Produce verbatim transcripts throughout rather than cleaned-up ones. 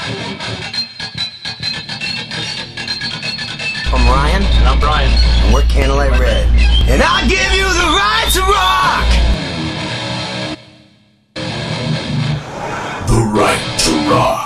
I'm Ryan. And I'm Brian. And we're Candlelight Red. And I'll give you the right to rock! The right to rock.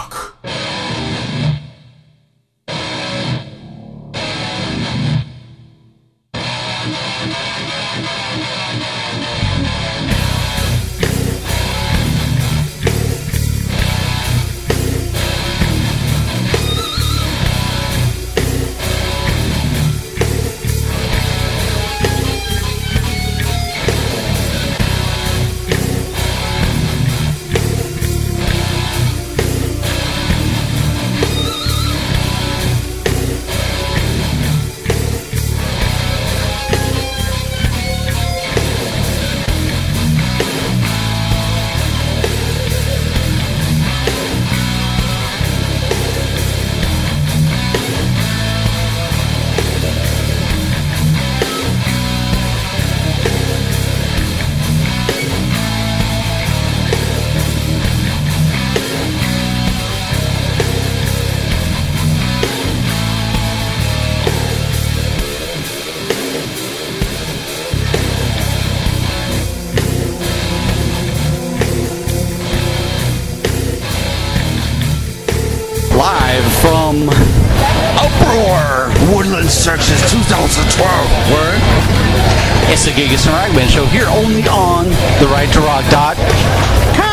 From Uproar Woodland Searches twenty twelve. Word. It's the Genghis and Ragman show here only on the right to rock dot com.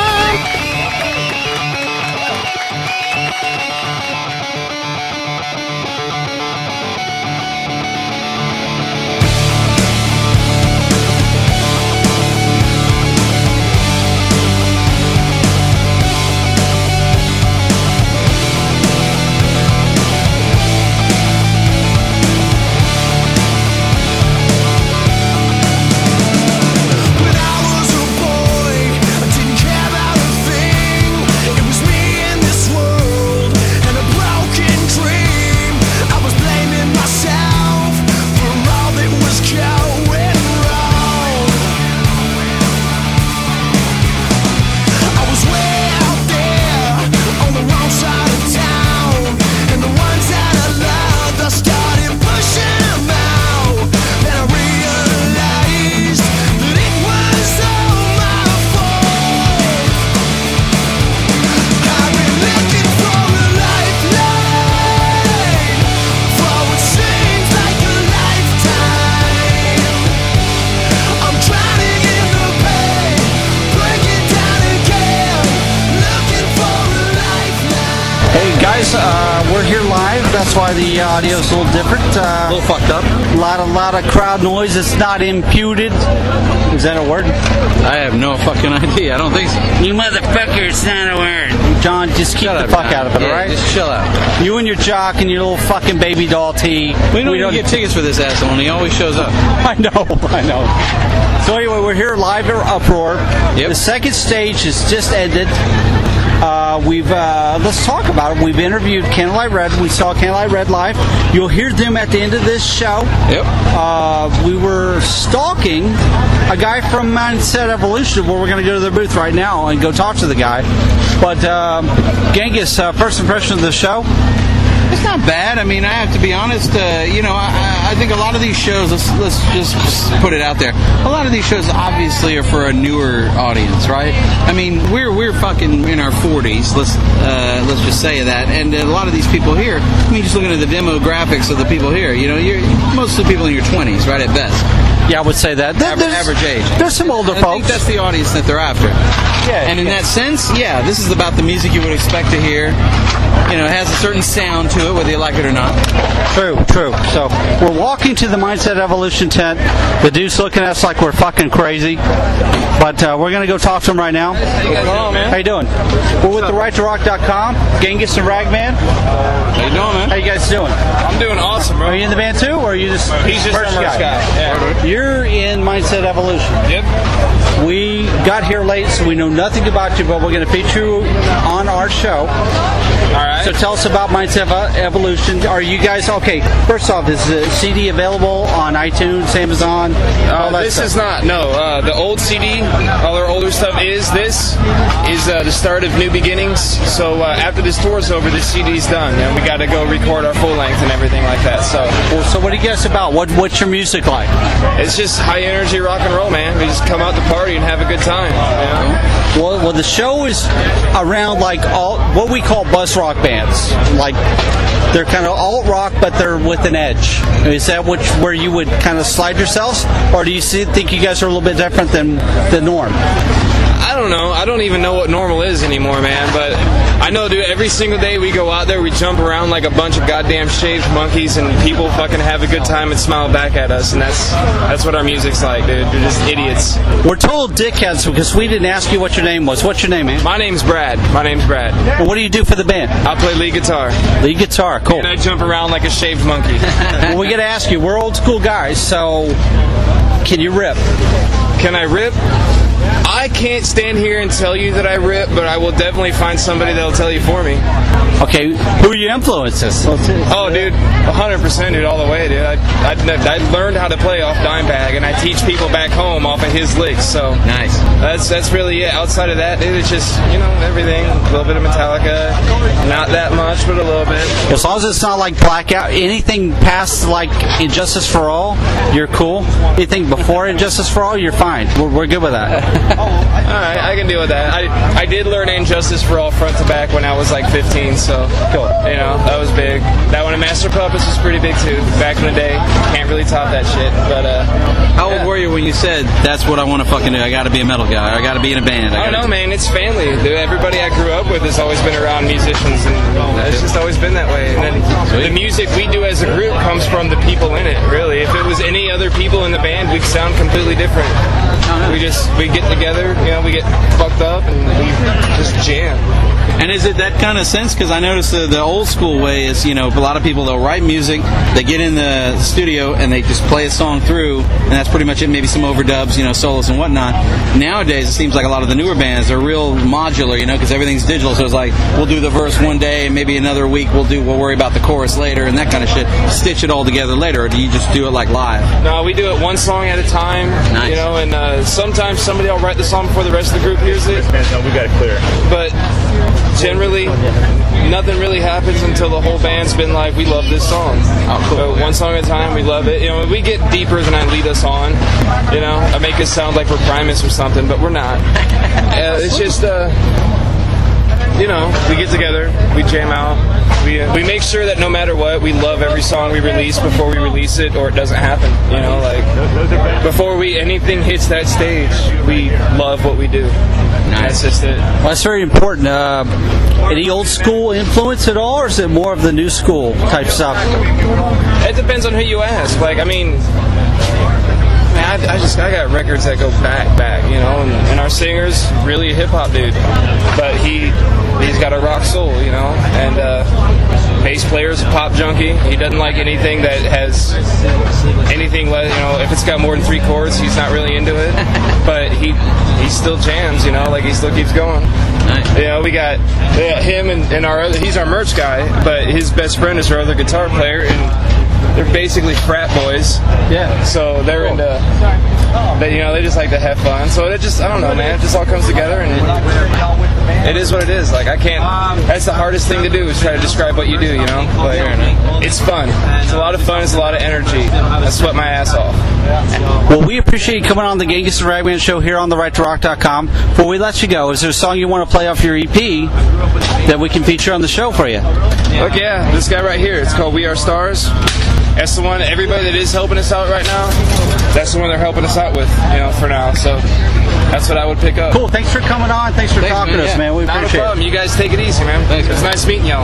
Uh, we're here live. That's why the audio is a little different. Uh, a little fucked up. A lot, a lot of crowd noise. It's not imputed. Is that a word? I have no fucking idea. I don't think so. You motherfucker, it's not a word. John, just keep Shut the up, fuck man. out of it, yeah, all right? Just chill out. You and your jock and your little fucking baby doll tee. We don't we even don't... get tickets for this asshole, and he always shows up. I know, I know. So anyway, we're here live at Uproar. Yep. The second stage has just ended. Uh, we've uh, let's talk about it. We've interviewed Candlelight Red. We saw Candlelight Red live. You'll hear them at the end of this show. Yep. Uh, we were stalking a guy from Mindset Evolution, where we're going to go to their booth right now and go talk to the guy. But um, Genghis, uh, first impression of the show? It's not bad. I mean, I have to be honest. Uh, you know, I, I think a lot of these shows. Let's let's just put it out there. A lot of these shows obviously are for a newer audience, right? I mean, we're we're fucking in our forties. Let's uh, let's just say that. And a lot of these people here. I mean, just looking at the demographics of the people here. You know, you're mostly people in your twenties, right at best. Yeah, I would say that. There, average, average age. There's some older I folks. think that's the audience that they're after. Yeah. And in yeah. that sense, yeah, this is about the music you would expect to hear. You know, it has a certain sound to it, whether you like it or not. True, true. So we're walking to the Mindset Evolution tent. The dude's looking at us like we're fucking crazy. But uh, we're going to go talk to him right now. How you guys doing, man? How you doing? We're with the right to rock dot com, Genghis and Ragman. How you doing, man? How you guys doing? I'm doing awesome, bro. Are you in the band too, or are you just He's just merch a merch guy? guy. Yeah. You're in Mindset Evolution. Yep. We got here late, so we know nothing about you, but we're going to feature you on our show. All right. So tell us about Mindset Evolution. Are you guys, okay, first off, is the C D available on iTunes, Amazon, all Uh, that this stuff? is not, no. Uh, the old C D, all our older stuff is. This is uh, the start of new beginnings. So uh, after this tour's over, this C D's done. And we got to go record our full length and everything like that. So Well, so what do you guys about? What What's your music like? it's just high energy rock and roll, man. We just come out to party and have a good time. You know? Well, well, the show is around like all what we call buzz rock bands. Like they're kind of alt rock, but they're with an edge. Is that which where you would kind of slide yourselves, or do you see, think you guys are a little bit different than the norm? I don't know. I don't even know what normal is anymore, man. But I know, dude, every single day we go out there, we jump around like a bunch of goddamn shaved monkeys, and people fucking have a good time and smile back at us. And that's that's what our music's like, dude. We're just idiots. We're total dickheads because we didn't ask you what your name was. What's your name, man? My name's Brad. My name's Brad. And what do you do for the band? I play lead guitar. Lead guitar. Cool. And I jump around like a shaved monkey. Well, we got to ask you. We're old school guys, so can you rip? Can I rip? I can't stand here and tell you that I rip, but I will definitely find somebody that'll tell you for me. Okay, who are your influences? Oh, dude, one hundred percent, dude, all the way, dude. I, I, I learned how to play off Dimebag, and I teach people back home off of his licks, so... Nice. That's that's really it. Outside of that, dude, it's just, you know, everything. A little bit of Metallica. Not that much, but a little bit. As long as it's not like Blackout, anything past like Injustice for All, you're cool. Anything before Injustice for All, you're fine. We're, we're good with that. All right, I can deal with that. I I did learn Injustice for All front to back when I was like fifteen, so cool. You know, that was big. That one of Master Puppets was pretty big too. Back in the day, can't really top that shit. But uh, How yeah. old were you when you said, that's what I want to fucking do? I got to be a metal guy. I got to be in a band. I I don't gotta know, man. It's family. Dude, everybody I grew up with has always been around musicians, and it's just always been that way. And then the music we do as a group comes from the people in it, really. If it was any other people in the band, we'd sound completely different. We just, we get together, you know, we get fucked up, and we just jam. And is it that kind of sense? Because I noticed the, the old school way is, you know, a lot of people, they'll write music, they get in the studio, and they just play a song through, and that's pretty much it. Maybe some overdubs, you know, solos and whatnot. Nowadays, it seems like a lot of the newer bands are real modular, you know, because everything's digital. So it's like, we'll do the verse one day, and maybe another week we'll do, we'll worry about the chorus later, and that kind of shit. Stitch it all together later, or do you just do it like live? No, we do it one song at a time, Nice. you know, and uh, sometimes somebody will write the song before the rest of the group hears it. No, we got it clear. But generally, nothing really happens until the whole band's been like, we love this song. Oh, cool. So one song at a time, we love it. You know, we get deeper than I lead us on. You know, I make us sound like we're Primus or something, but we're not. Uh, it's just, uh, you know, we get together, we jam out. We, uh, we make sure that no matter what, we love every song we release before we release it, or it doesn't happen. You know, like, before we anything hits that stage, we love what we do. That's just it. Well, that's very important. Uh, any old school influence at all, or is it more of the new school type stuff? It depends on who you ask. Like, I mean, man, I, I just I got records that go back, back, you know, and, and our singer's really a hip hop dude, but he he's got a rock soul, you know, and uh, bass player's a pop junkie. He doesn't like anything that has anything, you know, if it's got more than three chords, he's not really into it. But he he still jams, you know, like he still keeps going. Nice. You know, we got yeah, him and, and our other, he's our merch guy, but his best friend is our other guitar player, and they're basically frat boys. Yeah. So they're into, they, you know, they just like to have fun. So it just, I don't know, man, it just all comes together, and it, it is what it is. Like, I can't, that's the hardest thing to do, is try to describe what you do, you know? Like, it's fun. It's a lot of fun, it's a lot of energy. I sweat my ass off. Well, we appreciate you coming on the Genghis and Ragman show here on the right to rock dot com. Before we let you go, is there a song you want to play off your E P that we can feature on the show for you? Look, yeah, this guy right here, it's called We Are Stars. That's the one, everybody that is helping us out right now, that's the one they're helping us out with, you know, for now. So that's what I would pick up. Cool. Thanks for coming on. Thanks for Thanks, talking man. to us, Yeah. man. We Not appreciate a problem. it. You guys take it easy, man. Thanks, It's man. nice meeting y'all.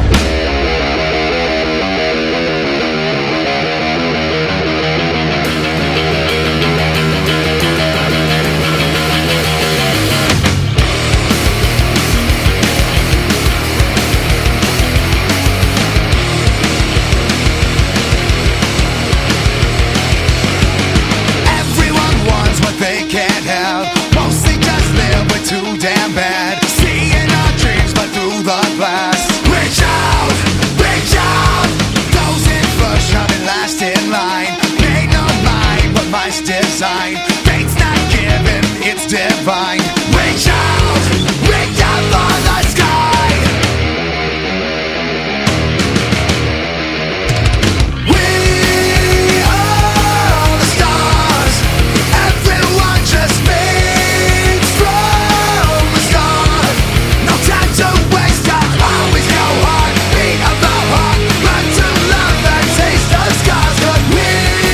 Everyone wants what they can't have. Mostly just live Reach out, reach out for the sky. We are the stars. Everyone just speaks from the start. No time to waste, I always go hard. Beat of the heart, run to love and taste the scars. 'Cause we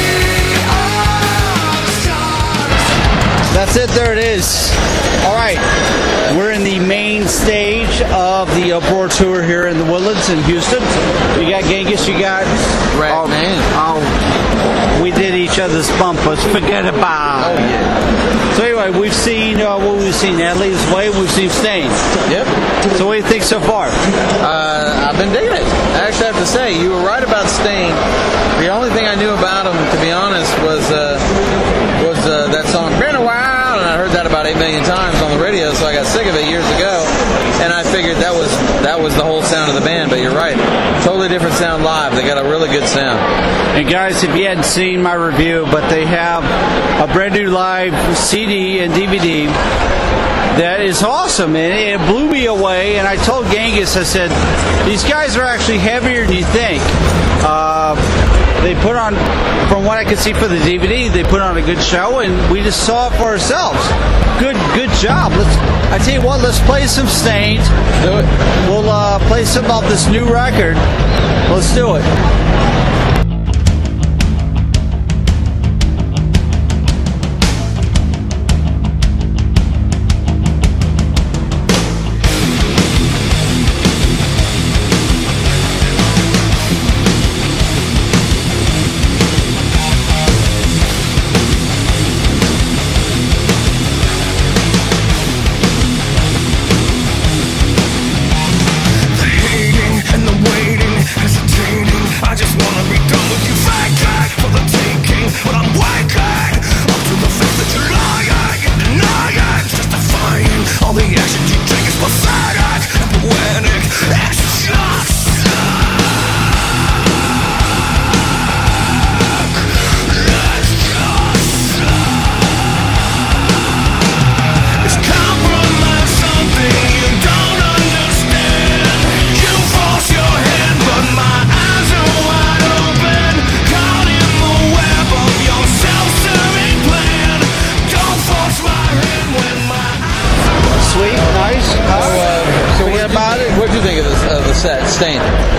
are the stars. That's it. There it is. All right. We're in the main stage of the Uproar Tour here in the Woodlands in Houston. You got Genghis. You got... Rat oh, Man. Oh, we did each other's bumpers. Forget about it. Oh, yeah. So anyway, we've seen uh, what we've seen. Adley's Way. We've seen Stain. Yep. So what do you think so far? Uh, I've been digging it. I actually have to say, you were right about Stain. The only thing I knew about him, to be honest, was uh, was uh, that song, Been a While, and I heard that about eight million times on the radio, so I got sick of it years ago, and I figured that was that was the whole sound of the band, but you're right. Totally different sound live. They got a really good sound. And guys, if you hadn't seen my review, but they have a brand new live C D and D V D that is awesome, and it blew me away. And I told Genghis, I said, these guys are actually heavier than you think. Uh, they put on, from what I could see for the D V D, they put on a good show, and we just saw it for ourselves. Good, good job. Let's. I tell you what, let's play some Stained. Do it. We'll uh, play some of this new record. Let's do it. Stain.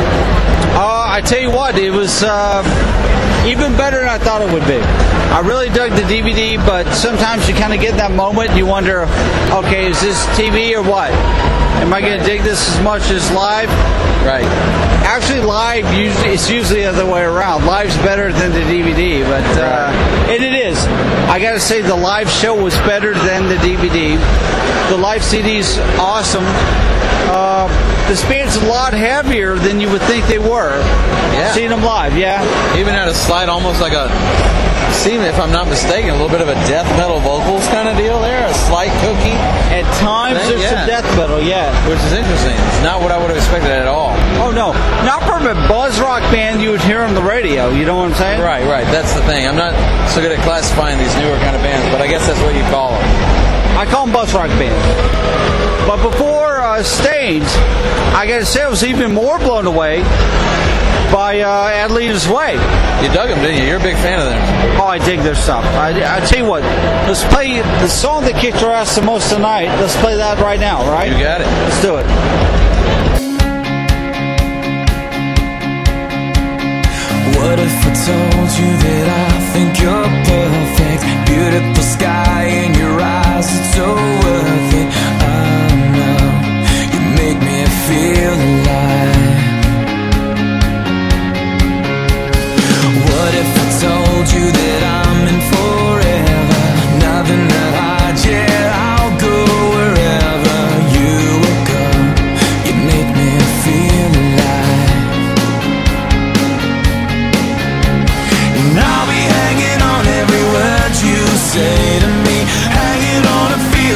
Uh, I tell you what, it was uh, even better than I thought it would be. I really dug the D V D, but sometimes you kind of get that moment and you wonder, okay, is this T V or what? Am I going to dig this as much as live? Right. Actually, live, usually, it's usually the other way around. Live's better than the D V D, but uh, and it is. I got to say, the live show was better than the D V D. The live C D's awesome. Uh, this band's a lot heavier than you would think they were. Yeah. Seeing them live, yeah. Even had a slide, almost like a, seem, if I'm not mistaken, a little bit of a death metal vocals kind of deal there. A slight Cookie. At times, Thing, there's yeah. some death metal, yeah. Which is interesting. It's not what I would have expected at all. Oh, no. Not from a buzz rock band you would hear on the radio. You know what I'm saying? Right, right. That's the thing. I'm not so good at classifying these newer kind of bands, but I guess that's what you call them. I call them buzz rock bands. But before uh, Stains, I got to say I was even more blown away by uh, Adley's Way. You dug them, didn't you? You're a big fan of theirs. Oh, I dig their stuff. I, I tell you what, let's play the song that kicked your ass the most tonight. Let's play that right now, right? You got it. Let's do it. What if I told you that I think you're perfect? Beautiful sky in your eyes, it's so worth it. I know you make me feel alive. What if I told you that I'm in forever? Nothing that hides, yeah, I'll go wherever you will go. You make me feel alive. And I'll be hanging on every word you say to me, hanging on a feeling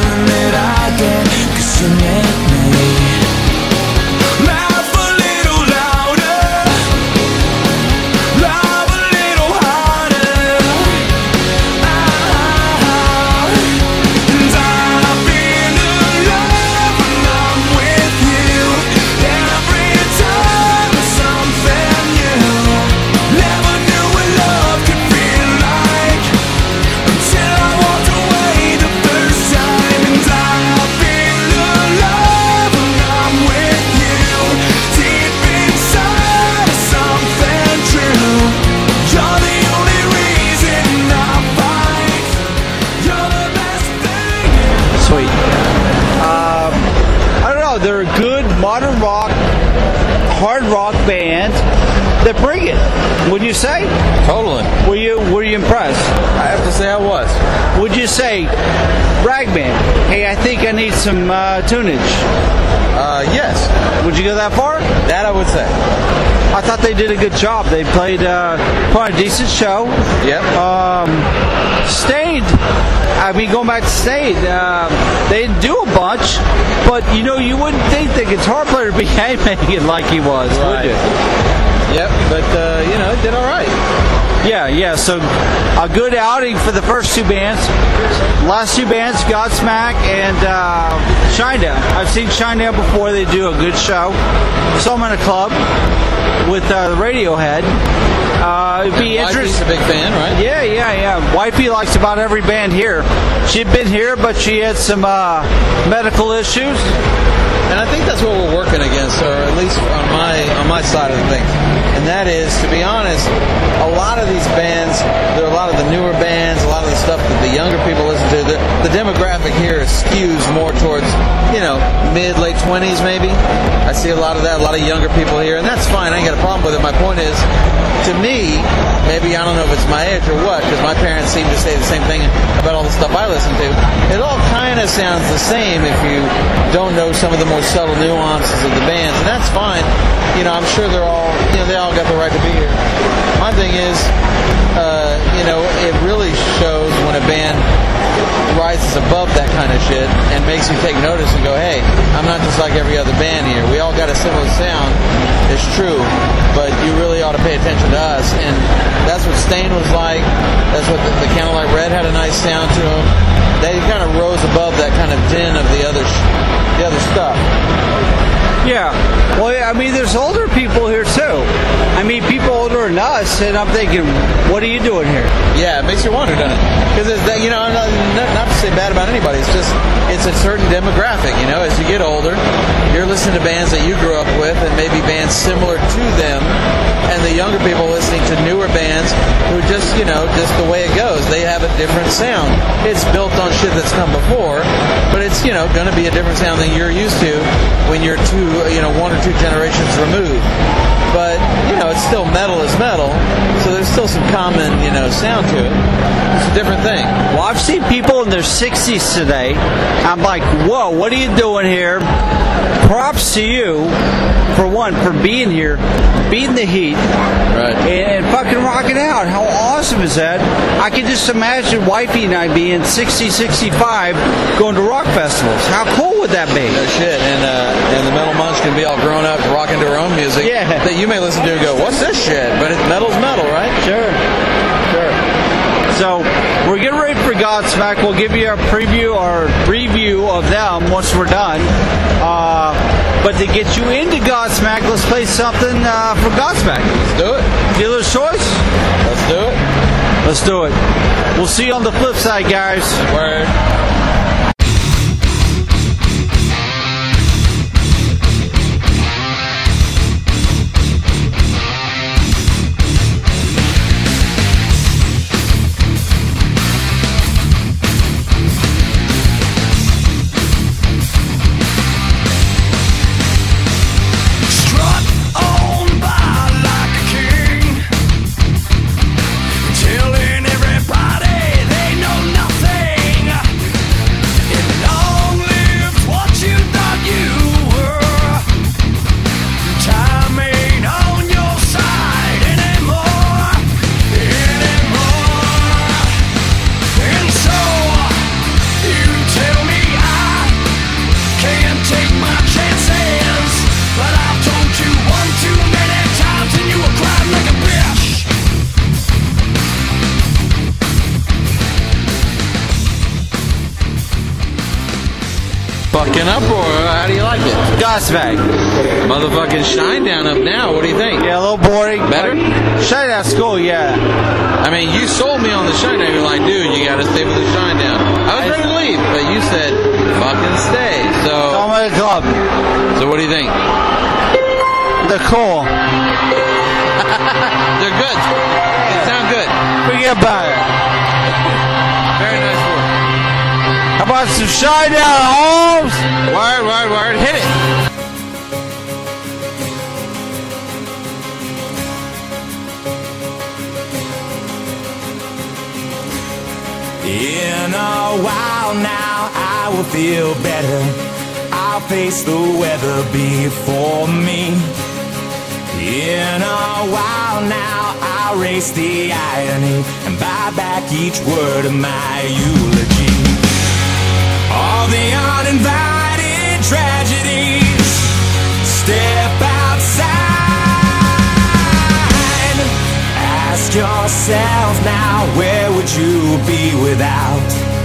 hard rock band that bring it. Would you say? Totally. Were you Were you impressed? I have to say I was. Would you say, Ragman, hey, I think I need some uh, tunage? Uh, yes. Would you go that far? That I would say. I thought they did a good job. They played uh, put on a decent show. Yep. Um, Stayed. I mean, going back to Stayed, uh, they didn't do a bunch, but you know, you wouldn't think the guitar player would be haymaking like he was, Right. would you? Yep, but, uh, you know, it did all right. Yeah, yeah. So a good outing for the first two bands. Last two bands, Godsmack and uh, Shinedown. I've seen Shinedown before. They do a good show. Saw them in a club with uh, Radiohead. Uh, it'd be Wifey's interesting. a big fan, right? Yeah, yeah, yeah. Wifey likes about every band here. She'd been here, but she had some uh, medical issues. And I think that's what we're working against, or at least on my on my side of the thing. And that is, to be honest, a lot of these bands, there are a lot of the newer bands, a lot of the stuff that the younger people listen to, the, the demographic here skews more towards, you know, mid, late twenties maybe. I see a lot of that, a lot of younger people here, and that's fine. I ain't got a problem with it. My point is, to me, maybe, I don't know if it's my age or what, because my parents seem to say the same thing about all the stuff I listen to. It all kind of sounds the same if you don't know some of the more subtle nuances of the bands, and that's fine. You know, I'm sure they're all, you know, they all got the right to be here. My thing is, uh, you know, it really shows when a band rises above that kind of shit and makes you take notice and go, hey, I'm not just like every other band here. We all got a similar sound. It's true, but you really ought to pay attention to us. And that's what Stain was like. That's what the, the Candlelight Red had a nice sound to them. They kind of rose above that kind of din of the other, sh- the other stuff. Yeah. Well, I mean, there's older people here too. I mean, people older than us, and I'm thinking, what are you doing here? Yeah, it makes you wonder, doesn't it? Because, you know, not, not to say bad about anybody, it's just, it's a certain demographic, you know, as you get older, you're listening to bands that you grew up with, and maybe bands similar to them, and the younger people listening to newer bands who just, you know, just the way it goes, they have a different sound. It's built on shit that's come before, but it's, you know, going to be a different sound than you're used to when you're two, you know, one or two generations removed. But, you know, it's still metal is metal, so there's still some common, you know, sound to it. It's a different thing. Well, I've seen people in their sixties today. I'm like, whoa, what are you doing here? Props to you, for one, for being here, beating the heat, Right. and fucking rocking out. How awesome is that? I can just imagine Wifey and I being sixty, sixty-five going to rock festivals. How cool would that be? No shit. And, uh, and the metal monks can be all grown up rocking to our own music Yeah. that you may listen to and go, what's this shit? But it, metal's metal, right? Sure. Sure. So, we're getting ready for Godsmack. We'll give you a preview or review of them once we're done. Uh, but to get you into Godsmack, let's play something uh, from Godsmack. Let's do it. Dealer's choice? Let's do it. Let's do it. We'll see you on the flip side, guys. Word. Strut on by like a king, telling everybody they know nothing. And long live what you thought you were. Time ain't on your side anymore, anymore. And so you tell me I can't take my chances, but I've told you one too many times and you were crying like a bitch. Fucking Uproar. How do you like it? Godsmack. Motherfucking Shinedown up now. What do you think? Yeah, a little boring. Better? Shinedown's cool, yeah. I mean, you sold me on the Shinedown. You're like, dude, you gotta stay with the Shinedown. I was ready to leave, but you said, fucking stay. So, I'm at the club. so what do you think? They're cool. They're good. They sound good. Forget about it. Very nice work. How about some Shinedown, Holmes? Word, word, word. Hit it. In a while now I will feel better. I'll face the weather before me. In a while now I'll race the irony and buy back each word of my eulogy. All the uninvited tragedies, step outside. Ask yourself now, where would you be without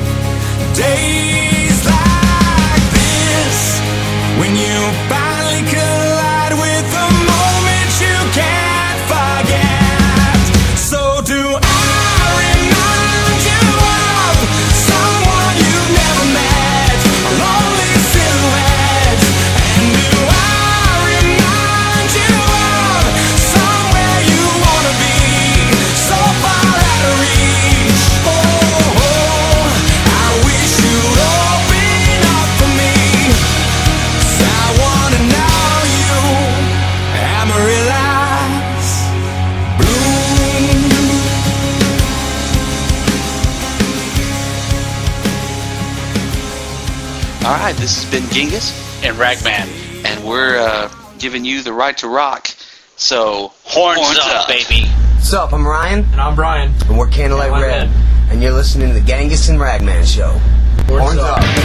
days like this? When you finally collide with the moment you can't forget. So do I remind you of someone you've never met, a lonely silhouette? And do I remind you of somewhere you wanna be, so far out of reach? Oh, oh, I wish you'd open up for me, 'cause I wanna know you, Amaryllis Bloom. All right, this has been Genghis and Ragman, and we're uh, giving you the right to rock. So horns, Horns up, up. baby. What's up? I'm Ryan, And I'm Brian. and we're Candlelight Candlelight Red, Red. and you're listening to the Genghis and Ragman Show. Horns, up. up.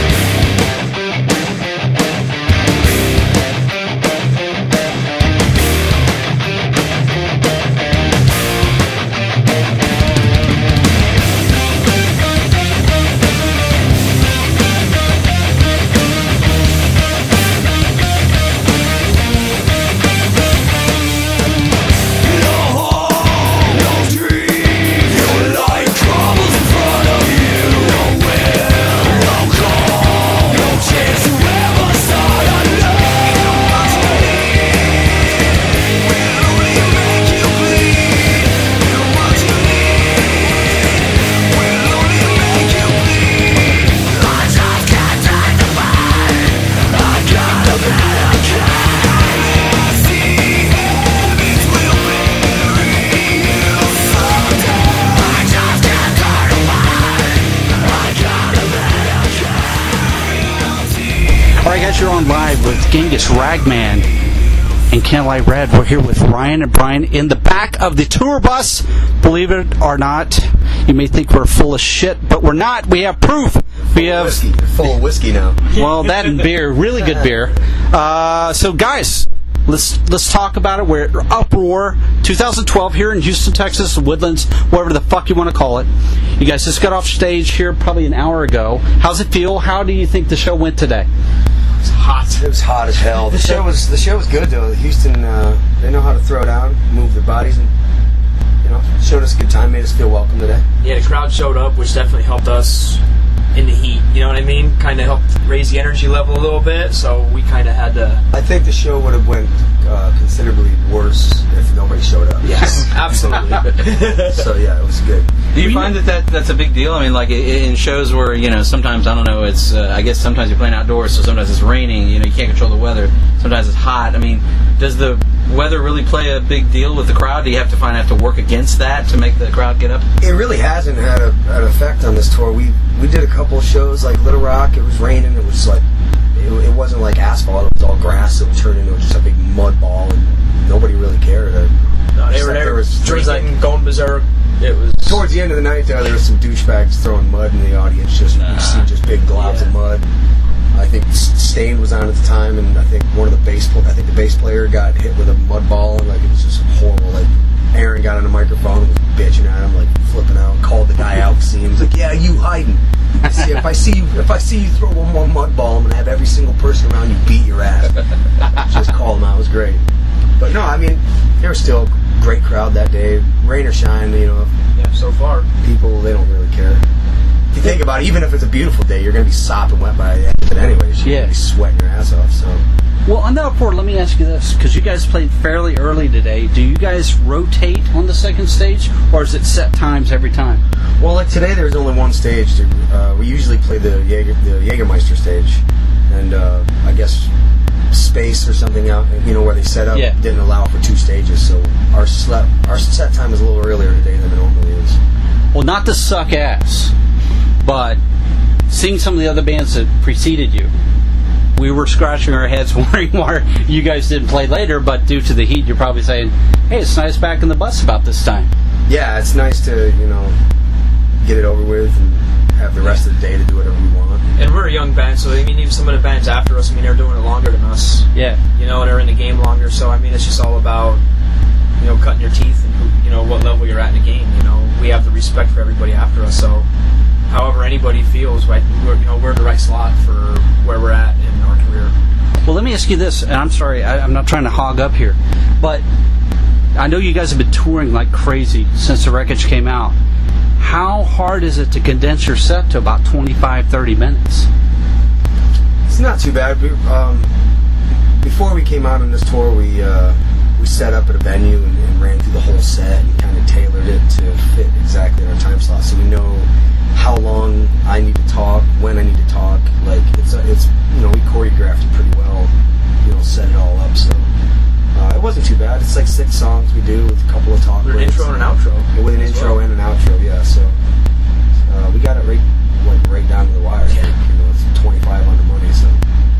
All right, guys, you're on live with Genghis Ragman and Candlelight Red. We're here with Ryan and Brian in the back of the tour bus. Believe it or not, you may think we're full of shit, but we're not. We have proof. We have Whiskey. They're full of whiskey now. well, that and beer, really good beer. Uh, so, guys, let's let's talk about it. We're at Uproar twenty twelve here in Houston, Texas, Woodlands, whatever the fuck you want to call it. You guys just got off stage here probably an hour ago. How's it feel? How do you think the show went today? It's hot. It was hot as hell. The show was the show was good though. Houston, uh, they know how to throw down, move their bodies, and you know, showed us a good time, made us feel welcome today. Yeah, the crowd showed up, which definitely helped us in the heat. You know what I mean? Kind of helped raise the energy level a little bit, so we kind of had to. I think the show would have went uh, considerably worse if nobody showed up. Yes, absolutely. So yeah, it was good. Do you find that, that that's a big deal? I mean, like i- in shows where, you know, sometimes, I don't know, it's, uh, I guess sometimes you're playing outdoors, so sometimes it's raining, you know, you can't control the weather. Sometimes it's hot. I mean, does the weather really play a big deal with the crowd? Do you have to find have to work against that to make the crowd get up? It really hasn't had a, an effect on this tour. We we did a couple of shows like Little Rock. It was raining. It was like it, it wasn't like asphalt. It was all grass. It would turn into just a big mud ball, and nobody really cared. Uh, No, they just were like there, there was drinking, drinking. going berserk. It was Towards the end of the night, though, there was some douchebags throwing mud in the audience. Just Nah. you see just big globs Yeah. of mud. I think Stained was on at the time, and I think one of the bass, pl- I think the bass player got hit with a mud ball, and like it was just horrible. Like Aaron got on the microphone and was bitching at him, like flipping out, called the guy out. See him, he was like, "Yeah, you hiding. I see, if I see you, if I see you throw one more mud ball, I'm gonna have every single person around you beat your ass." Just called him out. It was great. But no, I mean, there was still a great crowd that day, rain or shine. You know, yeah, so far. people, they don't really care. If you think about it, even if it's a beautiful day, you're going to be sopping wet by the end of it anyways. You're Yeah. going to be sweating your ass off. So Well, on the Uproar, let me ask you this, because you guys played fairly early today. Do you guys rotate on the second stage, or is it set times every time? Well, like today, there's only one stage. To, uh, we usually play the Jaeger, the Jägermeister stage, and uh, I guess space or something out, you know, where they set up Yeah. didn't allow for two stages. So our set our set time is a little earlier today than it normally is. Well, not to suck ass, but seeing some of the other bands that preceded you, we were scratching our heads wondering why you guys didn't play later, but due to the heat, you're probably saying, hey, it's nice back in the bus about this time. Yeah, it's nice to, you know, get it over with and have the rest of the day to do whatever we want. And we're a young band, so I mean, even some of the bands after us, I mean, they're doing it longer than us. Yeah. You know, and they're in the game longer, so I mean, it's just all about, you know, cutting your teeth and, who, you know, what level you're at in the game. You know, we have the respect for everybody after us, so however anybody feels, right, we're, you know, we're in the right slot for where we're at in our career. Well, let me ask you this, and I'm sorry, I, I'm not trying to hog up here, but I know you guys have been touring like crazy since the wreckage came out. How hard is it to condense your set to about twenty-five, thirty minutes? It's not too bad. We, um, before we came out on this tour, we uh, we set up at a venue and, and ran through the whole set and kind of tailored it to fit exactly our time slot, so we know how long I need to talk, when I need to talk. Like it's a, it's you know, we choreographed it pretty well, you know, set it all up. So uh, it wasn't too bad. It's like six songs we do with a couple of talk With an breaks intro and an outro. and with an intro and an outro, yeah. So uh, we got it right like right down to the wire. Like, you know, it's twenty-five on the money. So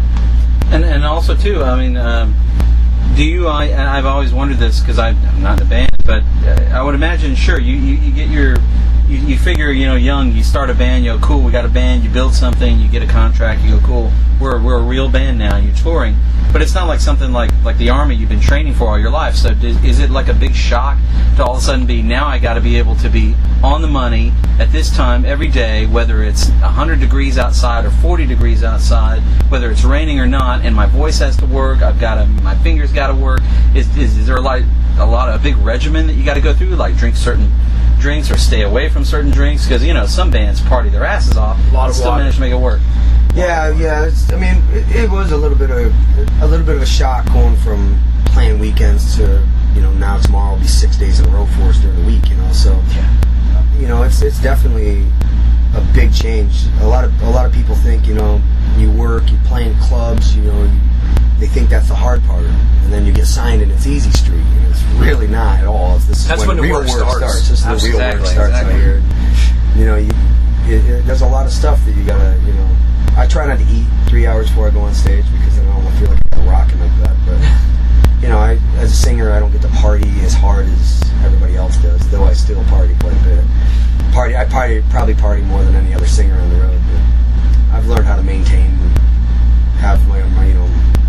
And and also too, I mean, um, do you? I and I've always wondered this because I'm not in a band, but uh, I would imagine, sure, you, you, you get your, you, you figure, you know, young, you start a band, you go, cool, we got a band, you build something, you get a contract, you go, cool, we're we're a real band now, you're touring. But it's not like something like, like the Army you've been training for all your life. So did, is it like a big shock to all of a sudden be, now I got to be able to be on the money at this time every day, whether it's one hundred degrees outside or forty degrees outside, whether it's raining or not, and my voice has to work, I've got to, my fingers got to work. Is, is, is there like a lot of a big regimen that you got to go through, like drink certain drinks or stay away from certain drinks? Because, you know, some bands party their asses off, A lot of still water. manage to make it work. yeah, yeah. It's, I mean, it, it was a little bit of a little bit of a shock going from playing weekends to, you know, now tomorrow will be six days in a row for us during the week. You know, so you know, it's it's definitely a big change. A lot of a lot of people think, you know, you work, you play in clubs, you know, you, they think that's the hard part, and then you get signed and it's easy street, and it's really not at all. It's, this is That's when, when the real work work starts. starts. This is the real Exactly, work starts exactly. out here. You know, you, it, it, there's a lot of stuff that you gotta, you know. I try not to eat three hours before I go on stage because then I don't want to feel like I'm rocking like that. But you know, I, as a singer, I don't get to party as hard as everybody else does, though I still party quite a bit. Party, I party, probably party more than any other singer on the road. But I've learned how to maintain and have my, my you know,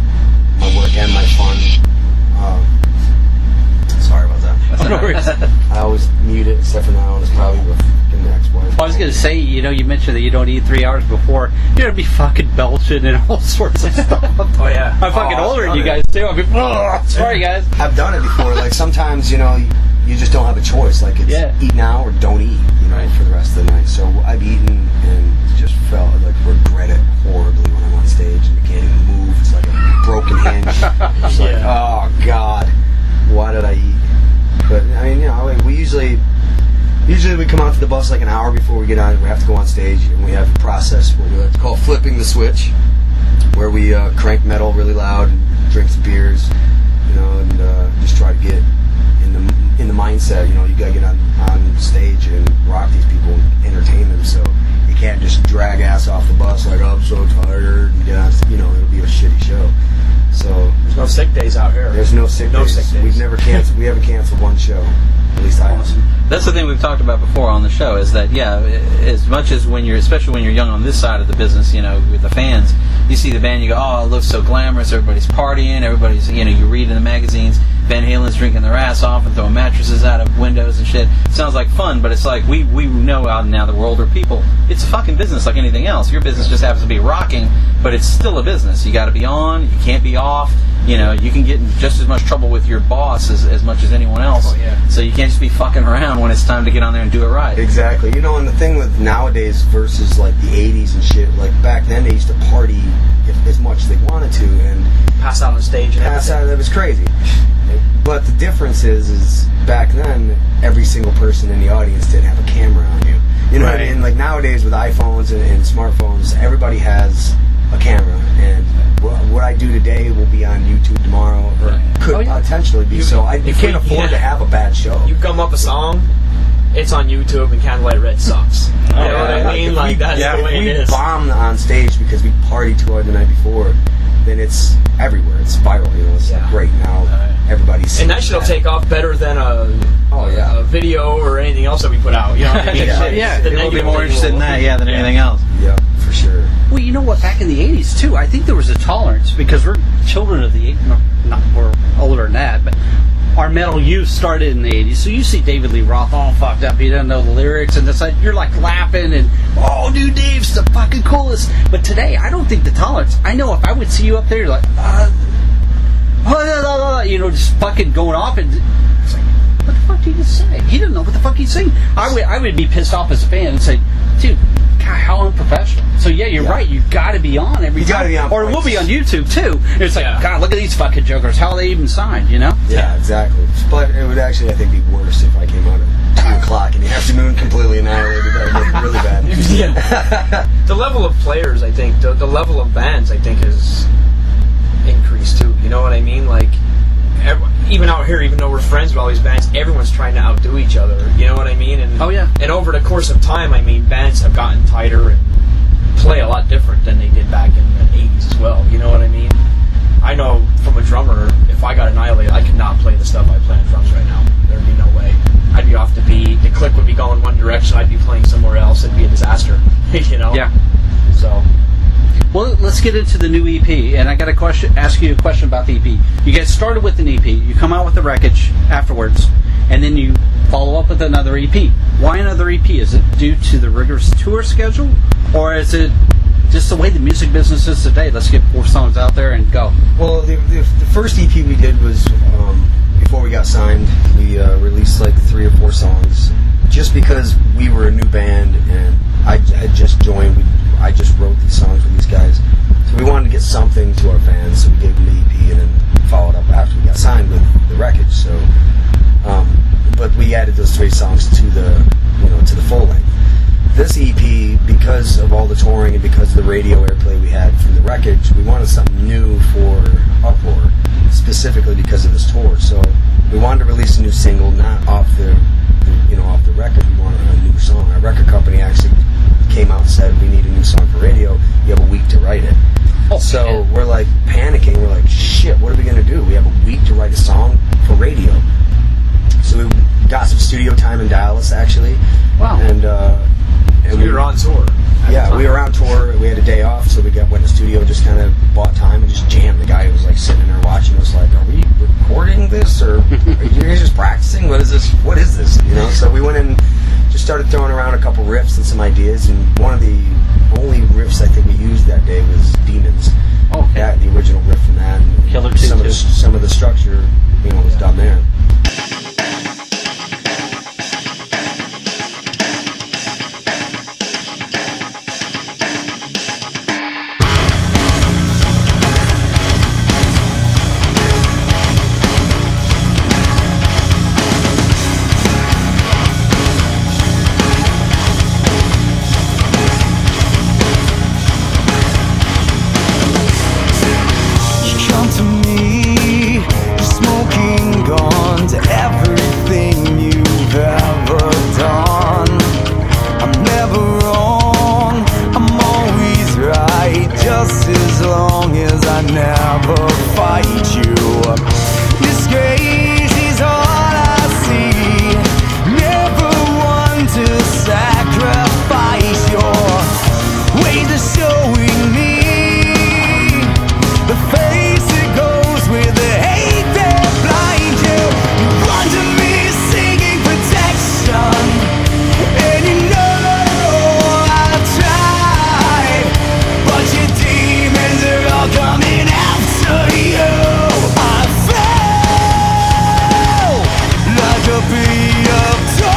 my work and my fun. Um, sorry about that. No worries. I always mute it, except for now, and it's probably with the ex-wife. I was going to say, you know, you mentioned that you don't eat three hours before. You're going to be fucking belching and all sorts of stuff. Oh, yeah. I'm fucking Oh, older than I've you done guys, too. I mean, ugh, sorry, guys. I've done it before. Like sometimes, you know, you, you just don't have a choice. Like it's Yeah. eat now or don't eat, you know, for the rest of the night. So I've eaten and just felt like regret it horribly when I'm on stage and I can't even move. It's like a broken hinge. It's like, oh God, why did I eat? But I mean, you know, we usually usually we come out to the bus like an hour before we get on. We have to go on stage and we have a process what we like to call flipping the switch, where we uh, crank metal really loud and drink some beers, you know, and uh, just try to get in the in the mindset. You know, you gotta get on on stage and rock these people and entertain them. So you can't just drag ass off the bus like, oh, I'm so tired, and get on. You know, it'll be a shitty show. So There's no sick days out here. there's no sick No days. sick days. We've never canceled. We haven't canceled one show. At least I haven't. That's the thing we've talked about before on the show, is that, yeah, as much as when you're, especially when you're young on this side of the business, you know, with the fans, you see the band, you go, oh, it looks so glamorous, everybody's partying, everybody's, you know, you read in the magazines, Van Halen's drinking their ass off and throwing mattresses out of windows and shit. Sounds like fun, but it's like, we, we know out now that we're older people, it's a fucking business like anything else. Your business just happens to be rocking, but it's still a business. You gotta be on, you can't be off, you know, you can get in just as much trouble with your boss as, as much as anyone else. Oh, yeah. So you can't just be fucking around when it's time to get on there and do it right. Exactly. You know, and the thing with nowadays versus like the eighties and shit, like back then they used to party if, as much as they wanted to and Pass out on stage and pass everything. out. That was crazy. But the difference is, is back then every single person in the audience didn't have a camera on you. You know what I Right. mean? Like nowadays with iPhones and, and smartphones, everybody has a camera, and wh- what I do today will be on YouTube tomorrow, or Right. could Oh, yeah. potentially be. You- so I, you if can't we- afford yeah. to have a bad show. You gum up a song, it's on YouTube and Candlelight Red sucks. You know what I mean? Like, that's yeah, the way if it we is. bomb on stage because we party too hard the night before, then it's everywhere. It's viral, you know. It's Yeah. great now. Everybody's And that shit'll take off better than a, Oh, yeah. a video or anything else that we put out. You know what I mean? Yeah. It's Yeah, the people will be negative more thing interested in will- that, yeah, than Yeah. anything else. Yeah, for sure. Well, you know what? Back in the eighties too, I think there was a tolerance because we're children of the eighties. No, not we're older than that, but our metal youth started in the eighties. So you see David Lee Roth all fucked up. He doesn't know the lyrics, and it's like you're like laughing and oh, dude, Dave's the fucking coolest. But today, I don't think the tolerance. I know if I would see you up there, you're like, uh, you know, just fucking going off and. It's like, what the fuck did he just say? He didn't know what the fuck he's saying. I would, I would be pissed off as a fan and say, dude, God, how unprofessional. So yeah, you're Yeah. right. You've got to be on every You time. gotta be on or it will be on points. YouTube too. It's like, Yeah. God, look at these fucking jokers. How are they even signed? You know? Yeah, exactly. But it would actually, I think, be worse if I came out at two o'clock in the afternoon, completely annihilated. That would look really bad. Yeah. The level of players, I think, the, the level of bands, I think, has increased too. You know what I mean? Like, ev- even out here, even though we're friends with all these bands, everyone's trying to outdo each other. You know what I mean? And Oh, yeah. And over the course of time, I mean, bands have gotten tighter and play a lot different than they did back in the eighties as well. You know what I mean? I know from a drummer, if I got annihilated, I could not play the stuff I play on drums right now. There'd be no way. I'd be off the beat. The click would be going one direction. I'd be playing somewhere else. It'd be a disaster. You know? Yeah. So. Well, let's get into the new E P, and I got to question, ask you a question about the E P. You get started with an E P, you come out with the wreckage afterwards, and then you follow up with another E P. Why another E P? Is it due to the rigorous tour schedule, or is it just the way the music business is today? Let's get four songs out there and go. Well, the, the, the first E P we did was um, before we got signed. We uh, released like three or four songs, just because we were a new band and I had just joined. We, I just wrote these songs with these guys, so we wanted to get something to our fans. So we gave them the E P and then followed up after we got signed with the wreckage. So, um, but we added those three songs to the you know to the full length. This E P, because of all the touring and because of the radio airplay we had from the wreckage, we wanted something new for Uproar, specifically because of this tour. So we wanted to release a new single, not off the, the you know off the record. We wanted a new song. Our record company actually came out and said, we need a new song for radio. You have a week to write it. Oh, so shit. we're like panicking. We're like, shit, what are we going to do? We have a week to write a song for radio. So we got some studio time in Dallas, actually. Wow. And, uh, and We were on tour. at the yeah, time. we were on tour. We had a day off, so we got went to the studio, just kind of bought time and just jammed. The guy who was like sitting there watching was like, "Are we recording this, or are you guys just practicing? What is this? What is this?" You know. So we went in, just started throwing around a couple riffs and some ideas, and one of the only riffs I think we used that day was Demons. Oh, okay. Yeah, the original riff from that. And Killer two, some of too. the some of the structure, you know, was done there. Come to me, you're smoking gun to everything you've ever done. I'm never wrong, I'm always right, just as long as I never fight you. Disgrace is all I see, never one to sacrifice your ways of showing me the face that goes with the hate that blinds you. You run to me singing protection, and you know I've tried, but your demons are all coming after you. I fell like a bee of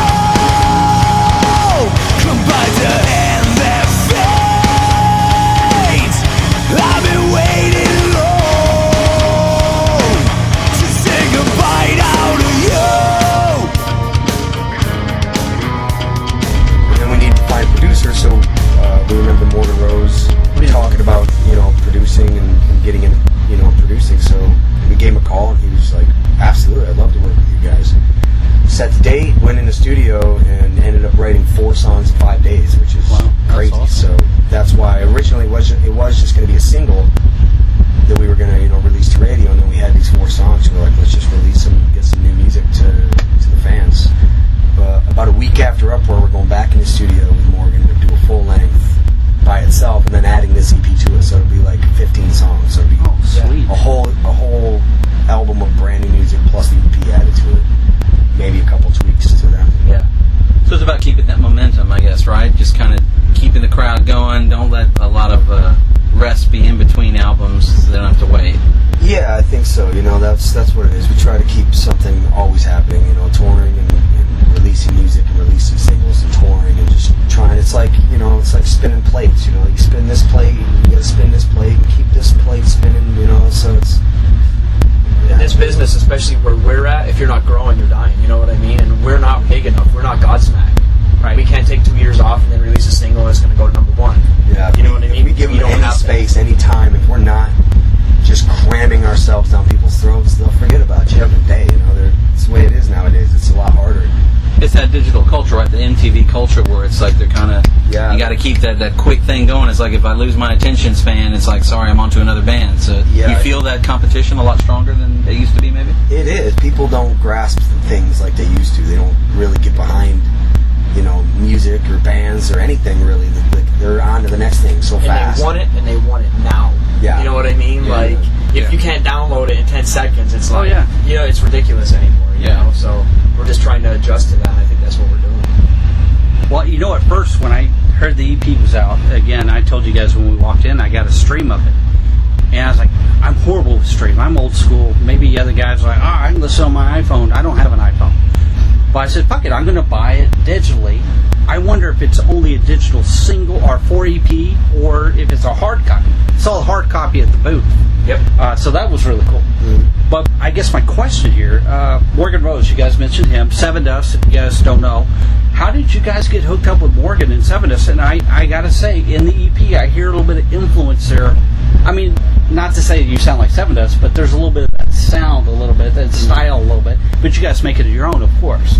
tow, come by the hand that fades. I've been waiting long to take a bite out of you. And then we need to find producers, so uh, we remember Morgan Rose talking about, you know, producing and, and getting in, you know, producing. So we gave him a call, and he was like, absolutely, I'd love to work with you guys. set the date, went in the studio, and ended up writing four songs in five days, which is Wow, that's crazy. awesome. So that's why originally it was ju- it was just going to be a single that we were going to you know release to radio, and then we had these four songs. And we're like, let's just release them, get some new music to to the fans. But about a week after Uproar, we're going back in the studio with Morgan to do a full length by itself, and then adding this E P to it. So it'll be like fifteen songs. So it'll be Oh, sweet. a whole a whole album of brand new music plus the E P added to it. Maybe a couple tweaks to them. Yeah. So it's about keeping that momentum, I guess, right? Just kind of keeping the crowd going. Don't let a lot of uh, rest be in between albums so they don't have to wait. Yeah, I think so. You know, that's that's what it is. We try to keep something always happening. You know, touring and, and releasing music and releasing singles and touring and just trying. It's like you know, it's like spinning plates. You know, you spin this plate, you got to spin this plate, and keep this plate spinning. You know, so it's. In this business, especially where we're at, if you're not growing, you're dying. You know what I mean? And we're not big enough. We're not Godsmack. Right. We can't take two years off and then release a single and it's going to go to number one. Yeah, if You know we, what I if mean? we give You them don't any have to. space, any time, if we're not just cramming ourselves down people's throats, they'll forget about you every day. You know, They're, it's the way it is nowadays. It's a lot harder. It's that digital culture, right? The M T V culture where it's like they're kind of, Yeah. you got to keep that, that quick thing going. It's like if I lose my attention span, it's like, sorry, I'm on to another band. So Yeah. you feel that competition a lot stronger than they used to be, maybe? It is. People don't grasp things like they used to. They don't really get behind, you know, music or bands or anything really. They- They're on to the next thing so And fast. they want it, and they want it now. Yeah. You know what I mean? Yeah. Like, if Yeah. you can't download it in ten seconds, it's Oh, like, yeah. you know, it's ridiculous anymore. You Yeah. know? So we're just trying to adjust to that. I think that's what we're doing. Well, you know, at first when I heard the E P was out, again, I told you guys when we walked in, I got a stream of it. And I was like, I'm horrible with stream. I'm old school. Maybe the other guys are like, oh, I can listen on my iPhone. I don't have an iPhone. But I said, fuck it, I'm going to buy it digitally. I wonder if it's only a digital single or four E P or if it's a hard copy. Saw a hard copy at the booth. Yep. Uh, so that was really cool. But I guess my question here, uh, Morgan Rose, you guys mentioned him. Seven Dust, if you guys don't know. How did you guys get hooked up with Morgan and Seven Dust? And I, I got to say, in the E P, I hear a little bit of influence there. I mean, not to say you sound like Seven Dust, but there's a little bit of that sound, a little bit, that style a little bit. But you guys make it your own, of course.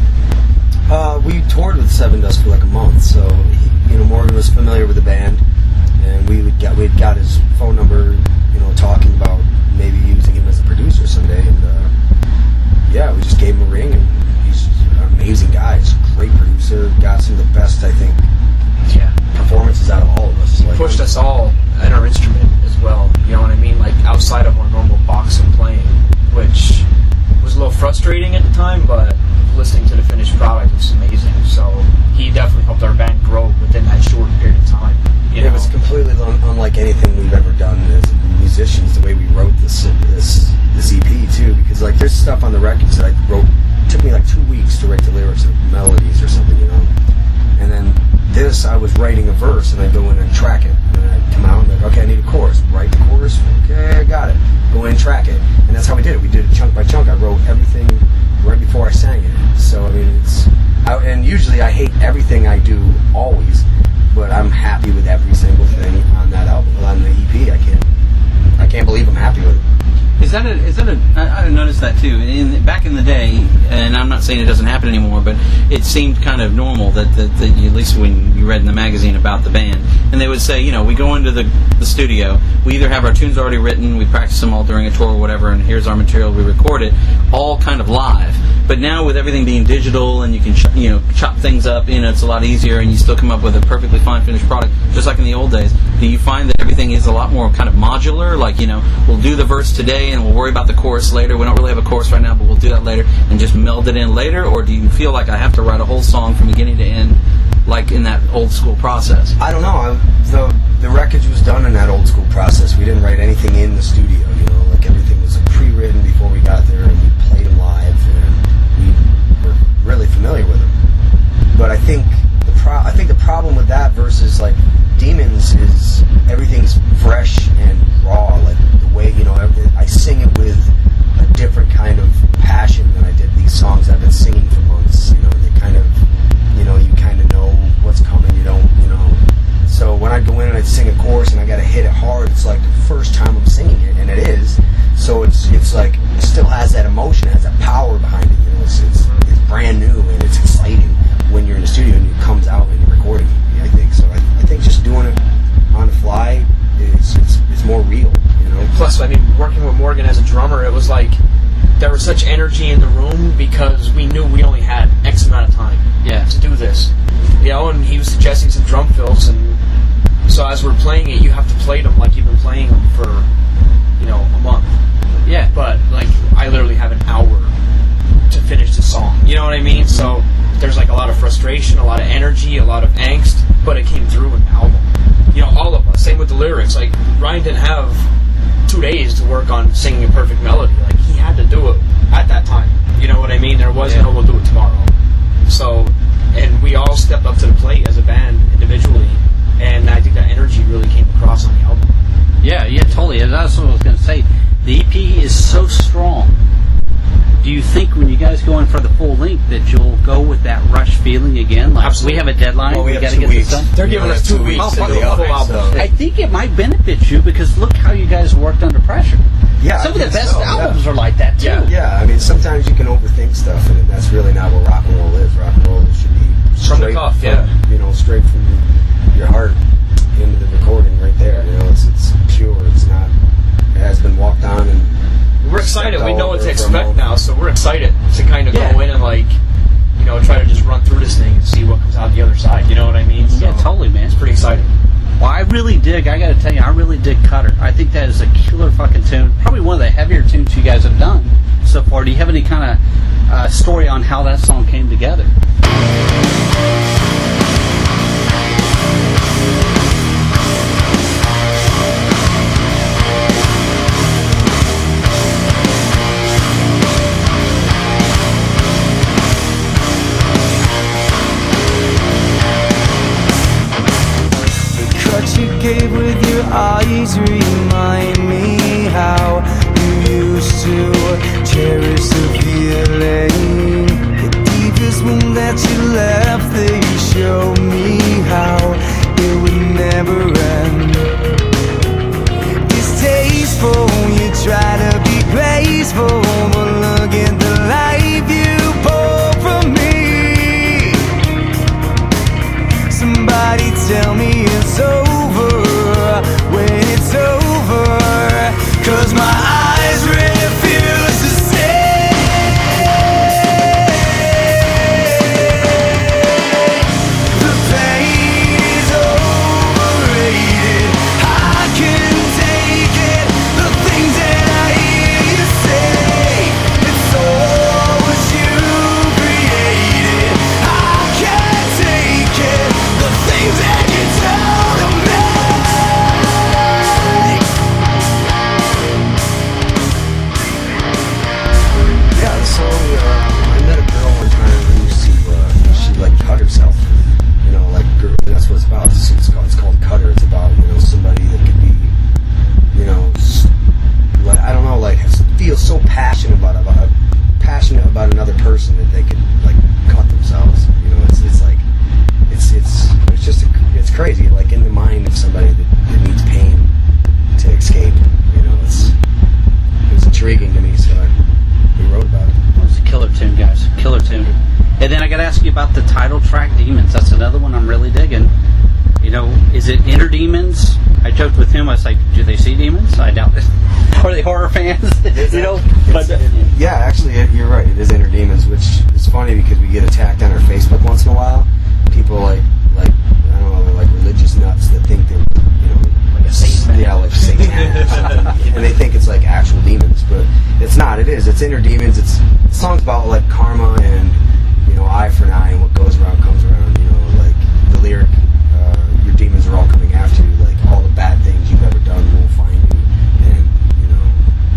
Uh, we toured with Seven Dust for like a month, so he, you know Morgan was familiar with the band, and we would got we would got his phone number, you know, talking about maybe using him as a producer someday, and uh, yeah, we just gave him a ring, and he's an amazing guy. He's a great producer, got some of the best, I think, Yeah. performances out of all of us. Like, Pushed us all in our instrument as well. You know what I mean? Like outside of our normal box and playing, which was a little frustrating at the time, but listening to the finished product was amazing. So he definitely helped our band grow within that short period of time. You It know? was completely un- unlike anything we've ever done as musicians. The way we wrote this this this E P too, because like there's stuff on the records that I wrote. It took me like two weeks to write the lyrics or melodies or something, you know. And then this, I was writing a verse, and I go in and track it. And I come out and I'm like, okay, I need a chorus. Write the chorus. Okay, I got it. Go in and track it. And that's how we did it. We did it chunk by chunk. I wrote everything right before I sang it. So I mean, it's I, and usually I hate everything I do always, but I'm happy with every single thing on that album, on the E P. I can't, I can't believe I'm happy with it. Is that a, is that a, I, I noticed that too. In, back in the day, and I'm not saying it doesn't happen anymore, but it seemed kind of normal that, that, that you, at least when you read in the magazine about the band, and they would say, you know, we go into the, the studio, we either have our tunes already written, we practice them all during a tour or whatever, and here's our material, we record it, all kind of live. But now with everything being digital and you can ch- you know chop things up, you know, it's a lot easier, and you still come up with a perfectly fine finished product, just like in the old days. Do you find that everything is a lot more kind of modular? Like, you know, we'll do the verse today and we'll worry about the chorus later. We don't really have a chorus right now, but we'll do that later and just meld it in later? Or do you feel like I have to write a whole song from beginning to end, like in that old school process? I don't know. I, the the wreckage was done in that old school process. We didn't write anything in the studio. You know, like everything was pre-written before we got there, and we played them live, and we were really familiar with them. But I think the pro- I think the problem with that versus like Demons is everything's fresh and raw. Like the way, you know, I sing it with a different kind of passion than I did these songs I've been singing for months. You know, they kind of, you know, you kind of know what's coming. You don't, you know. So when I go in and I sing a chorus and I got to hit it hard, it's like the first time I'm singing it. plus, I mean, working with Morgan as a drummer, it was like there was such energy in the room because we knew we only had X amount of time Yeah. to do this. You know, and he was suggesting some drum fills, and so as we're playing it, you have to play them like you've been playing them for, you know, a month. Yeah. But, like, I literally have an hour to finish the song. You know what I mean? So there's, like, a lot of frustration, a lot of energy, a lot of angst, but it came through in the album. You know, all of us. Same with the lyrics. Like, Ryan didn't have two days to work on singing a perfect melody. Like, he had to do it at that time. You know what I mean? There wasn't, Yeah. oh, we'll do it tomorrow. So, and we all stepped up to the plate as a band individually, and I think that energy really came across on the album. Yeah, yeah, totally. And that's what I was going to say. The E P is so strong. Do you think when you guys go in for the full length that you'll go with that rush feeling again? Like, Absolutely. we have a deadline, Well, we we have got to two get weeks. this done? They're We giving only us have two two weeks weeks to to do do a it, full album. so- I think it might benefit you because look how you guys worked under pressure. Yeah, Some I of the think best so, yeah. albums are like that, too. Yeah. Yeah, I mean, sometimes you can overthink stuff, and that's really not what rock and roll is. Rock and roll should be From the straight cuff, from, yeah. you know, straight from your heart into the recording right there. You know, it's it's pure. It's not. It has been walked on, and We're excited. We know what to Over for a expect month. now, so we're excited to kind of Yeah. go in and, like, you know, try to just run through this thing and see what comes out the other side. You know what I mean? So Yeah, totally, man. It's pretty exciting. Well, I really dig, I gotta tell you, I really dig Cutter. I think that is a killer fucking tune. Probably one of the heavier tunes you guys have done so far. Do you have any kind of uh, story on how that song came together? What you gave with your eyes remind me how you used to cherish the feeling. The deepest one that you left there, you showed me how it would never end. Distasteful, you try to be graceful, but look at the life you pour from me. Somebody tell me it's over when it's over, 'cause my eyes refuse to stay. The pain is overrated. I can take it. The things that I hear you say, it's all what you created. I can't take it. The things that you tell to me. yeah. So uh, I met a girl one time who used to uh, she like cut herself. You know, like girl, that's what it's about. It's, it's called it's called Cutter. It's about, you know, somebody that could be, you know, s- like I don't know, like feel so passionate about about passionate about another person that they could like cut themselves. You know, it's it's like it's it's it's just a, it's crazy. Like in the mind of somebody that, that needs pain to escape. You know, it's it was intriguing to me, so I, we wrote about it. Well, it's a killer tune, guys. Killer tune. And then I got to ask you about the title track, Demons. That's another one I'm really digging. You know, is it Inner Demons? I joked with him. I was like, do they see demons? I doubt it. Are they horror fans? you know? But, It's- it- yeah, actually, it, you're right. It is Inner Demons, which is funny because we get attacked on our Facebook once in a while. People like, like I don't know, they're like religious nuts that think they're, you know, like a Satan, yeah, like satanic, or something. And they think it's like actual demons, but it's not. It is. It's Inner Demons. It's the song's about like karma and, you know, eye for an eye, and what goes around comes around. You know, like the lyric, uh, your demons are all coming after you. Like all the bad things you've ever done will find you, and you know,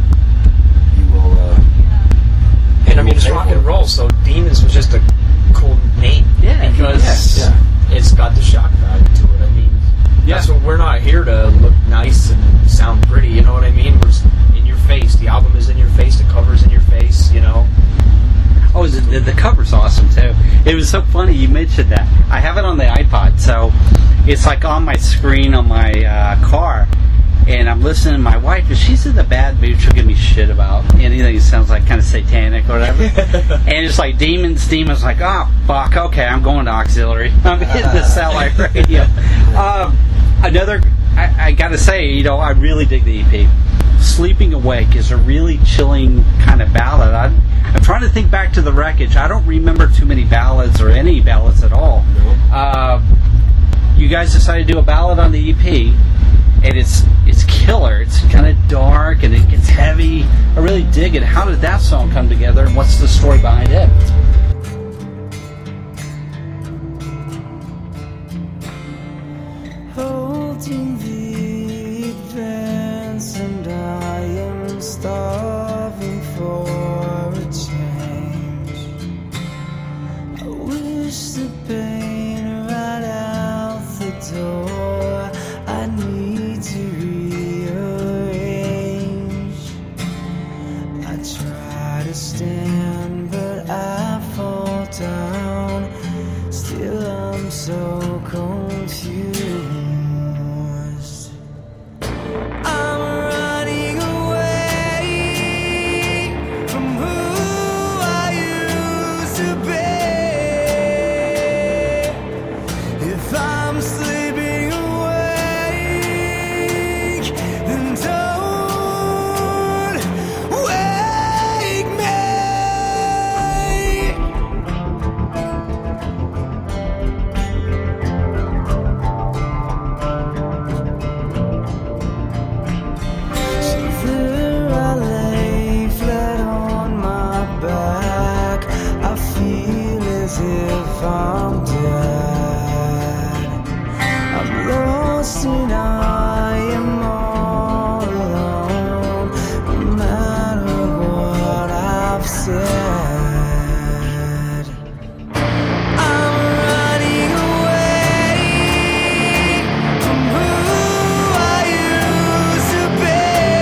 you will. Uh, And I mean, it's rock and roll, so Demons was just a cool name. Yeah, Because yeah, it's got the shock value to it. I mean, that's what we're not here to look nice and sound pretty. You know what I mean? We're just in your face. The album is in your face. The cover's in your face. You know. oh, the, the, the cover's awesome, too. It was so funny you mentioned that. I have it on the iPod, so it's like on my screen on my uh, car. And I'm listening to my wife, and she's in the bad mood. She'll give me shit about anything that sounds like kind of satanic or whatever. And it's like demons, demons. Like, oh fuck, okay, I'm going to auxiliary. I'm hitting the satellite radio. Um, another, I, I got to say, you know, I really dig the E P. Sleeping Awake is a really chilling kind of ballad. I'm, I'm trying to think back to the wreckage. I don't remember too many ballads or any ballads at all. Uh, you guys decided to do a ballad on the E P, and it's it's killer. It's kind of dark and it gets heavy. I really dig it. How did that song come together, and what's the story behind it? Holding the advance, and I am starving for a change. I wish the pain right out the door. I need to rearrange. I try to stand, but I fall down. Still, I'm so confused. I'm running away from who I used to be. If I'm sleeping awake, then don't wake me. So there I lay flat on my back. I feel as if I'm dead. I'm lost and I am all alone. No matter what I've said, I'm running away from who I used to be.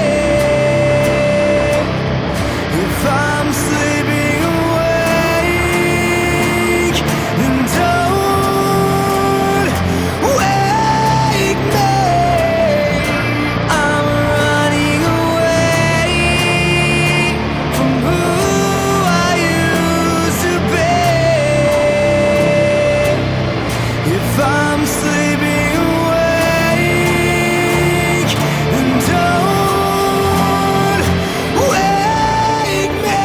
If I'm sleeping awake, then don't wake me. I'm running away from who I used to be. If I'm sleeping awake, then don't wake me.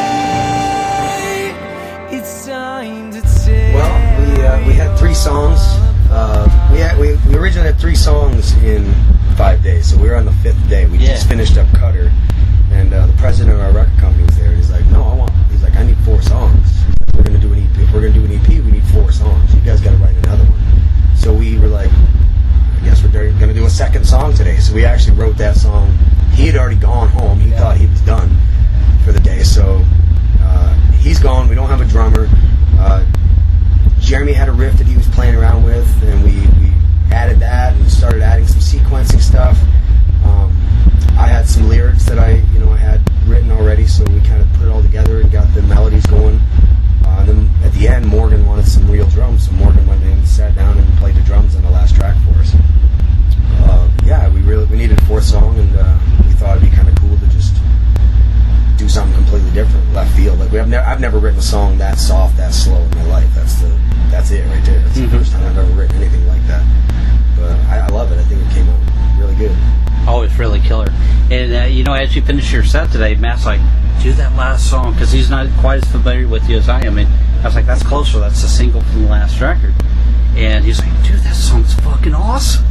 It's time to take. Well, we uh, we had three songs. Uh, we had we, we originally had three songs in five days, so we were on the fifth day. We Yeah. just finished up Cutter, and uh, the president of our record company was there. And he's like, "No, I want." He's like, "I need four songs. He's like, we're gonna do an E P. If we're gonna do an E P, we need four songs. You guys got to write another one." So we were like, "I guess we're going to do a second song today." So we actually wrote that song. He had already gone home. He thought he was done for the day. So uh, he's gone. We don't have a drummer. Uh, Jeremy had a riff that he was playing around with, and we, we added that and started adding some sequencing stuff. Um, I had some lyrics that I, you know, I had written already, so we kind of put it all together and got the melodies going. Uh, then at the end, Morgan wanted some real drums, so Morgan went in, sat down, and played the drums on the last track for us. Uh, yeah, we really we needed a fourth song, and uh, we thought it'd be kind of cool to just do something completely different, left field. Like we have never, I've never written a song that soft, that slow in my life. That's the, that's it right there. That's Mhm. the first time I've ever written anything like that. But I, I love it. I think it came out really good. Oh, it's really killer. And, uh, you know, as you finish your set today, Matt's like, do that last song, because he's not quite as familiar with you as I am. And I was like, that's closer. That's the single from the last record. And he's like, dude, that song's fucking awesome.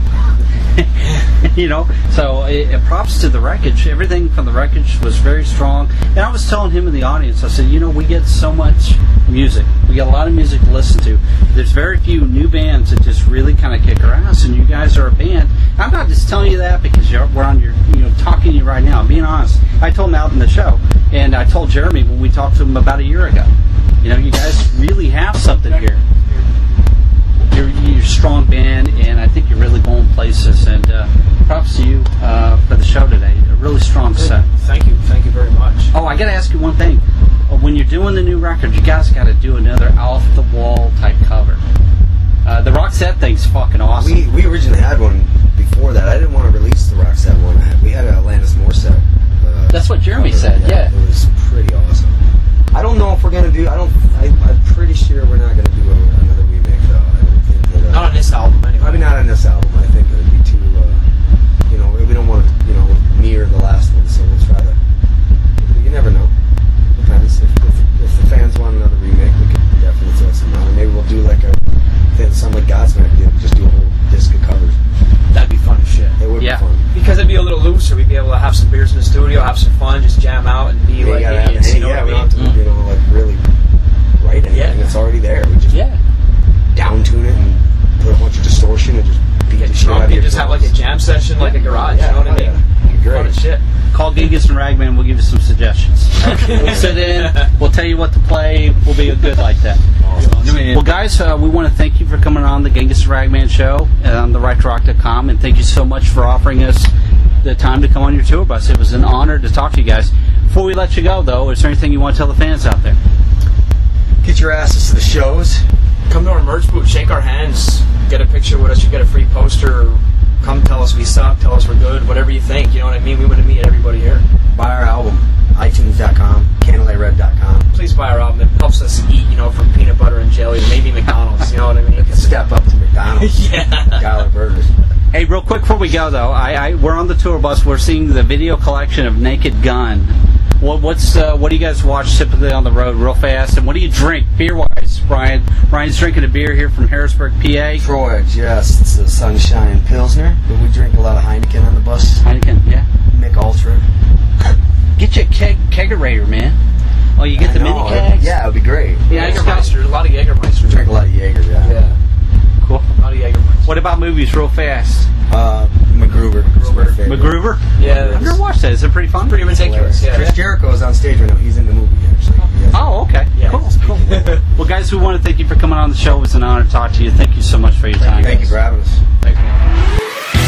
You know, so it, it props to the wreckage. Everything from the wreckage was very strong. And I was telling him in the audience, I said, you know, we get so much music. We get a lot of music to listen to. There's very few new bands that just really kind of kick our ass, and you guys are a band. I'm not just telling you that because you're, we're on your, you know, talking to you right now. I'm being honest. I told him out in the show, and I told Jeremy when we talked to him about a year ago. You know, you guys really have something here. You're, you're a strong band, and I think you're really going places. And uh, props to you uh, for the show today. A really strong set. Thank you, thank you very much. Oh, I got to ask you one thing. Uh, When you're doing the new record, you guys got to do another off-the-wall type cover. Uh, the Roxette thing's fucking awesome. We we originally had one before that. I didn't want to release the Roxette one. We had a Alanis Morissette. Uh, That's what Jeremy cover. said, yeah. It was pretty awesome. I don't know if we're gonna do. I don't. I, I'm pretty sure we're not gonna do a, another remake though. I don't think that. Uh, Not on this album, anyway. Probably not on this album. I think it would be too. Uh, you know, we don't want to. You know, mirror the last one. So we'll fun, just jam out and be You like gotta have idiots. any- You know yeah, what we I don't mean? have to, you know, like really write anything. Yeah. It's already there. We just Yeah. down tune it and put a bunch of distortion and just beat Get the shit out drunk of and your just have like a jam session, like a garage. Yeah, you know what I yeah. mean? Great. Fun as shit. Call Gigas and Ragman. We'll give you some suggestions. We'll sit in. We'll tell you what to play. We'll be good like that. Well, guys, uh, we want to thank you for coming on the Genghis and Ragman show on the right to rock dot com, and thank you so much for offering us the time to come on your tour bus. It was an honor to talk to you guys. Before we let you go, though, is there anything you want to tell the fans out there? Get your asses to the shows. Come to our merch booth, shake our hands, get a picture with us. You get a free poster. Come tell us we suck, tell us we're good, whatever you think. You know what I mean? We want to meet everybody here. Buy our album. iTunes dot com, candlelight red dot com. Please buy our album. It helps us eat, you know, from peanut butter and jelly to maybe McDonald's. You know what I mean? Step up to McDonald's. Yeah. Dollar burgers. Hey, real quick before we go, though, I, I we're on the tour bus. We're seeing the video collection of Naked Gun. What, what's uh, what do you guys watch typically on the road, real fast? And what do you drink beer-wise, Brian? Brian's drinking a beer here from Harrisburg, P A. Troy's, yes. It's a Sunshine Pilsner. But we drink a lot of Heineken on the bus. Heineken, yeah. Mick Ultra. Get you a keg kegerator, man. Oh, you get I the know, mini kegs? Yeah, it would be great. Yeah, Jägermeister. A lot of Jägermeister. Drink a lot of Jaeger, yeah. Yeah. Cool. A lot of Jägermeister. What about movies, real fast? Uh, MacGruber. is my MacGruber. favorite. MacGruber? Yeah. I've never watched that. Is it pretty fun? Pretty ridiculous. Yeah. Chris Jericho is on stage right now. He's in the movie, actually. He has- Oh, okay. Yeah. Cool. cool. Well, guys, we want to thank you for coming on the show. It was an honor to talk to you. Thank you so much for your time. Thank you for having us. Thank you.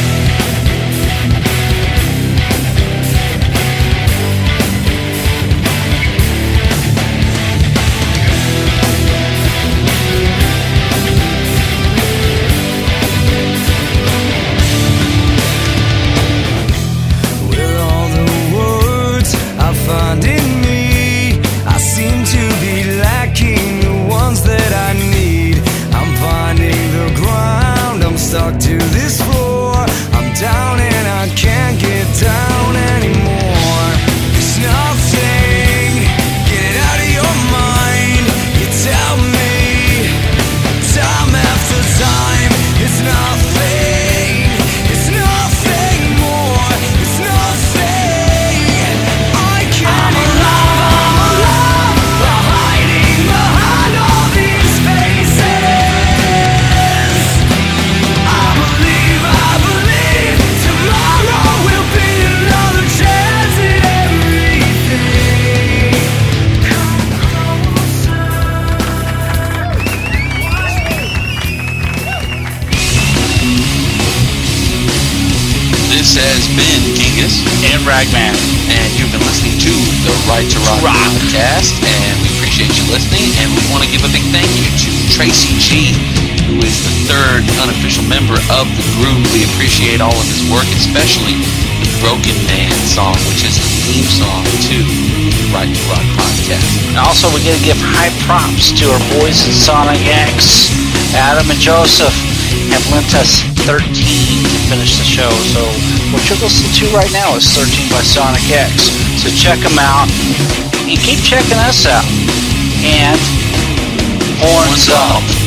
With all the words I find in me, I seem to be lacking the ones that I need. I'm finding the ground, I'm stuck to this floor. I'm down and I can't get down anymore. There's nothing, get it out of your mind. You tell me, time after time, it's nothing, it's nothing more, it's nothing. I can't alive, I'm alive, I'm hiding behind all these faces. I believe, I believe tomorrow will be another chance at everything. Come closer. This has been Genghis And Ragman. and you've been listening to the Right to Rock, Rock. podcast, and we appreciate you listening, and we want to give a big thank you to Tracy G, who is the third unofficial member of the group. We appreciate all of his work, especially the Broken Man song, which is the theme song to the Right to Rock podcast. And also, we got to give high props to our boys in Sonic X. Adam and Joseph have lent us thirteen to finish the show. So what you're listening to right now is thirteen by Sonic X. So check them out and keep checking us out. And horns up.